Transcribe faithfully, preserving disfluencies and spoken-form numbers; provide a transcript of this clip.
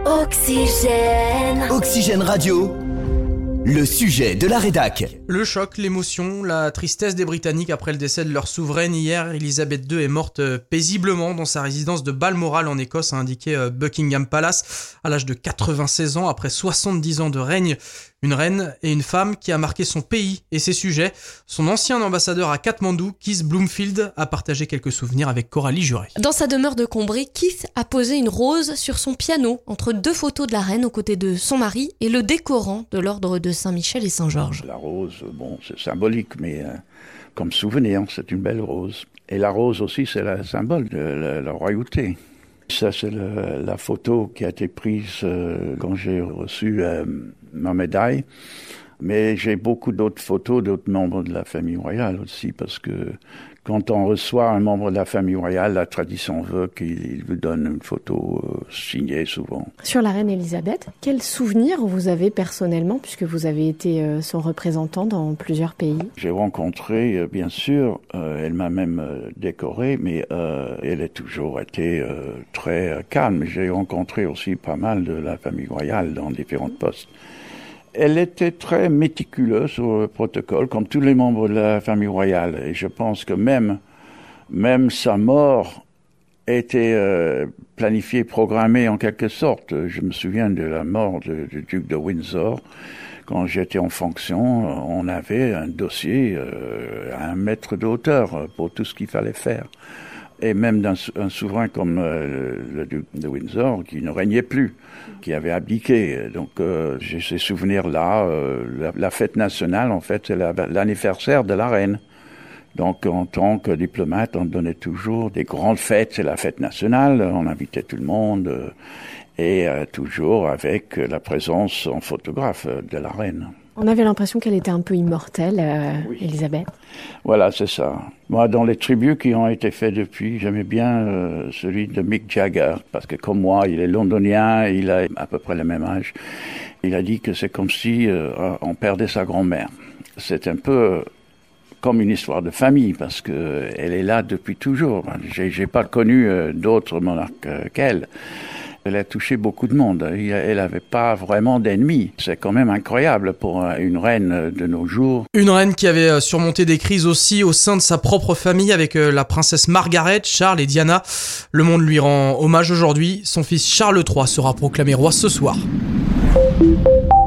Oxygène. Oxygène Radio. Le sujet de la rédac. Le choc, l'émotion, la tristesse des Britanniques après le décès de leur souveraine. Hier, Elisabeth deux est morte paisiblement dans sa résidence de Balmoral en Écosse, a indiqué Buckingham Palace, à l'âge de quatre-vingt-seize ans, après soixante-dix ans de règne. Une reine et une femme qui a marqué son pays et ses sujets. Son ancien ambassadeur à Katmandou, Keith Bloomfield, a partagé quelques souvenirs avec Coralie Juret. Dans sa demeure de Combray, Keith a posé une rose sur son piano, entre deux photos de la reine aux côtés de son mari et le décorant de l'ordre de Saint-Michel et Saint-Georges. La rose, bon, c'est symbolique, mais euh, comme souvenir, c'est une belle rose. Et la rose aussi, c'est le symbole de la, la royauté. Ça, c'est le, la photo qui a été prise euh, quand j'ai reçu euh, ma médaille. Mais j'ai beaucoup d'autres photos d'autres membres de la famille royale aussi, parce que quand on reçoit un membre de la famille royale, la tradition veut qu'il vous donne une photo euh, signée souvent. Sur la reine Elisabeth, quels souvenirs vous avez personnellement, puisque vous avez été euh, son représentant dans plusieurs pays? J'ai rencontré, euh, bien sûr, euh, elle m'a même euh, décoré, mais euh, elle a toujours été euh, très euh, calme. J'ai rencontré aussi pas mal de la famille royale dans différents postes. Elle était très méticuleuse sur le protocole, comme tous les membres de la famille royale. Et je pense que même, même sa mort était euh, planifiée, programmée en quelque sorte. Je me souviens de la mort du duc de Windsor. Quand j'étais en fonction, on avait un dossier euh, à un mètre de hauteur pour tout ce qu'il fallait faire. Et même d'un un souverain comme euh, le duc de Windsor, qui ne régnait plus, qui avait abdiqué. Donc euh, j'ai ces souvenirs-là. Euh, la, la fête nationale, en fait, c'est la, l'anniversaire de la reine. Donc en tant que diplomate, on donnait toujours des grandes fêtes. C'est la fête nationale, on invitait tout le monde. Euh, et euh, toujours avec la présence en photographe de la reine. On avait l'impression qu'elle était un peu immortelle, euh, oui. Elisabeth. Voilà, c'est ça. Moi, dans les tribus qui ont été faits depuis, j'aimais bien euh, celui de Mick Jagger, parce que comme moi, il est londonien, il a à peu près le même âge. Il a dit que c'est comme si euh, on perdait sa grand-mère. C'est un peu euh, comme une histoire de famille, parce que euh, elle est là depuis toujours. J'ai, j'ai pas connu euh, d'autres monarques euh, qu'elle. Elle a touché beaucoup de monde. Elle n'avait pas vraiment d'ennemis. C'est quand même incroyable pour une reine de nos jours. Une reine qui avait surmonté des crises aussi au sein de sa propre famille avec la princesse Margaret, Charles et Diana. Le monde lui rend hommage aujourd'hui. Son fils Charles trois sera proclamé roi ce soir.